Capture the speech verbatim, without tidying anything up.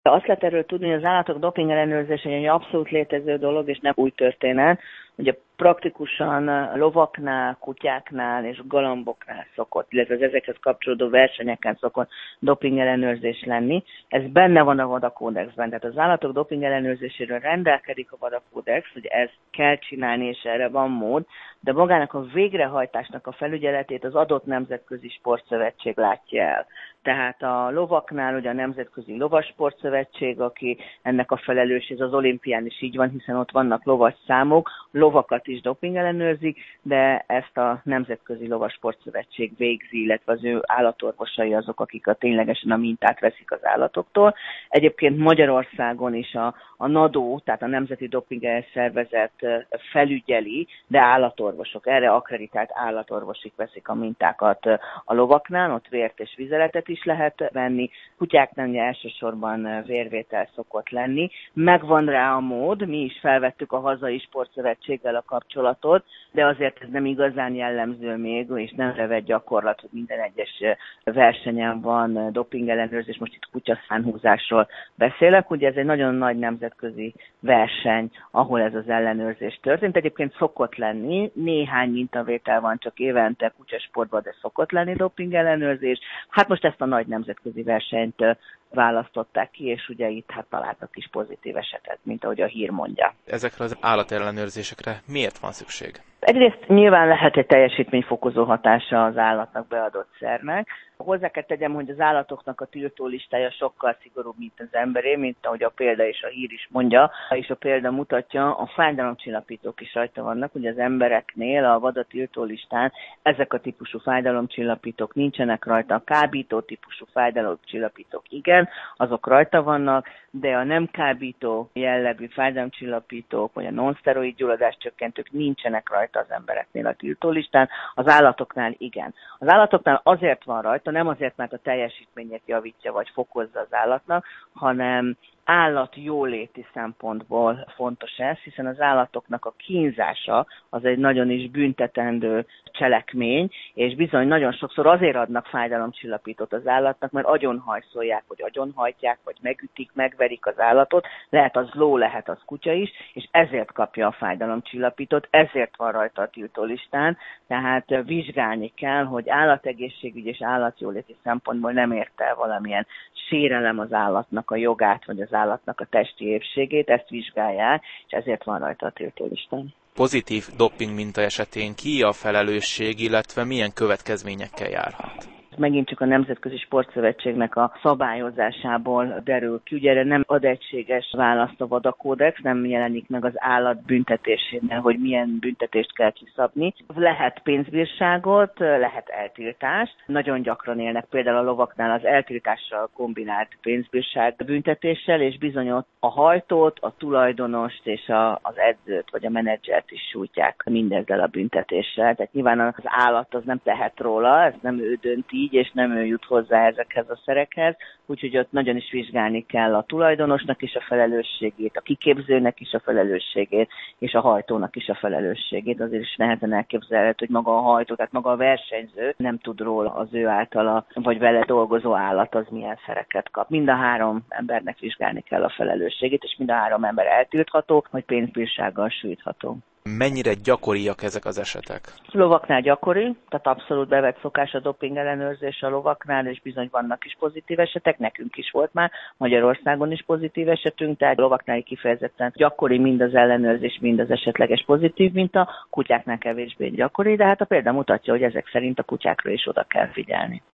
Azt lehet erről tudni, hogy az állatok doping ellenőrzése egy abszolút létező dolog, és nem új történet. Ugye praktikusan lovaknál, kutyáknál és galamboknál szokott, illetve az ezekhez kapcsolódó versenyeken szokott doping ellenőrzés lenni. Ez benne van a WADA kódexben, tehát az állatok doping ellenőrzéséről rendelkezik a WADA kódex, hogy ezt kell csinálni, és erre van mód, de magának a végrehajtásnak a felügyeletét az adott nemzetközi sportszövetség látja el. Tehát a lovaknál ugye a Nemzetközi Lovasportszövetség, aki ennek a felelős, ez az olimpián is így van, hiszen ott vannak lovas számok, lovakat is doping ellenőrzik, de ezt a Nemzetközi Lovasportszövetség végzi, illetve az ő állatorvosai azok, akik a ténylegesen a mintát veszik az állatoktól. Egyébként Magyarországon is a, a NADO, tehát a Nemzeti Doping Szervezet felügyeli, de állatorvosok, erre akkreditált állatorvosik veszik a mintákat a lovaknál, ott vért és vizeletet is lehet venni, kutyáknál ugye elsősorban vérvétel szokott lenni. Megvan rá a mód, mi is felvettük a hazai sportszövetséggel a kapcsolatot, de azért ez nem igazán jellemző még, és nem revett gyakorlat, hogy minden egyes versenyen van doping ellenőrzés, most itt kutyaszánhúzásról beszélek, ugye ez egy nagyon nagy nemzetközi verseny, ahol ez az ellenőrzés történt. Egyébként szokott lenni, néhány mintavétel van csak évente kutyasportban, de szokott lenni doping ellenőrzés. Hát most ezt a nagy nemzetközi versenyt választották ki, és ugye itt hát találtak is pozitív esetet, mint ahogy a hír mondja. Ezekre az állatellenőrzésekre miért van szükség? Egyrészt nyilván lehet egy teljesítményfokozó hatása az állatnak beadott szernek. Hozzá kell tegyem, hogy az állatoknak a tiltó listája sokkal szigorúbb, mint az emberé, mint ahogy a példa és a hír is mondja, és a példa mutatja, a fájdalomcsillapítók is rajta vannak, ugye az embereknél a WADA tiltó listán ezek a típusú fájdalomcsillapítók nincsenek rajta, a kábító típusú fájdalomcsillapítók igen, azok rajta vannak, de a nem kábító jellegű fájdalomcsillapítók, vagy a non-szteroid gyulladáscsökkentők nincsenek rajta az embereknél a tiltólistán, az állatoknál igen. Az állatoknál azért van rajta, nem azért, mert a teljesítményét javítja vagy fokozza az állatnak, hanem állat jóléti szempontból fontos ez, hiszen az állatoknak a kínzása az egy nagyon is büntetendő cselekmény, és bizony nagyon sokszor azért adnak fájdalomcsillapítót az állatnak, mert agyonhajszolják, vagy agyonhajtják, vagy megütik, megverik az állatot, lehet az ló, lehet az kutya is, és ezért kapja a fájdalomcsillapítót, ezért van rajta a tiltólistán, tehát vizsgálni kell, hogy állategészségügyi és állatjóléti szempontból nem ért el valamilyen sérelem az állatnak a jogát, vagy az állatnak a testi épségét, ezt vizsgálják, és ezért van rajta a tiltólistán. Pozitív doping minta esetén ki a felelősség, illetve milyen következményekkel járhat? Megint csak a Nemzetközi Sportszövetségnek a szabályozásából derül ki. Ugye erre nem ad egységes választ a WADA kódex, nem jelenik meg az állat büntetésénél, hogy milyen büntetést kell kiszabni. Lehet pénzbírságot, lehet eltiltást. Nagyon gyakran élnek például a lovaknál az eltiltással kombinált pénzbírság büntetéssel, és bizony ott a hajtót, a tulajdonost és a, az edzőt vagy a menedzsert is sújtják mindezzel a büntetéssel. Tehát nyilván az állat az nem tehet róla, ez nem ő dönti, így, és nem ő jut hozzá ezekhez a szerekhez, úgyhogy ott nagyon is vizsgálni kell a tulajdonosnak is a felelősségét, a kiképzőnek is a felelősségét, és a hajtónak is a felelősségét. Azért is nehezen elképzelhető, hogy maga a hajtó, tehát maga a versenyző nem tud róla az ő általa, vagy vele dolgozó állat az milyen szereket kap. Mind a három embernek vizsgálni kell a felelősségét, és mind a három ember eltiltható, vagy pénzbírsággal sújtható. Mennyire gyakoriak ezek az esetek? Lovaknál gyakori, tehát abszolút bevett szokás a doping ellenőrzés a lovaknál, és bizony vannak is pozitív esetek, nekünk is volt már, Magyarországon is pozitív esetünk, tehát a lovaknál kifejezetten gyakori mind az ellenőrzés, mind az esetleges pozitív minta, kutyáknál kevésbé gyakori, de hát a példa mutatja, hogy ezek szerint a kutyákra is oda kell figyelni.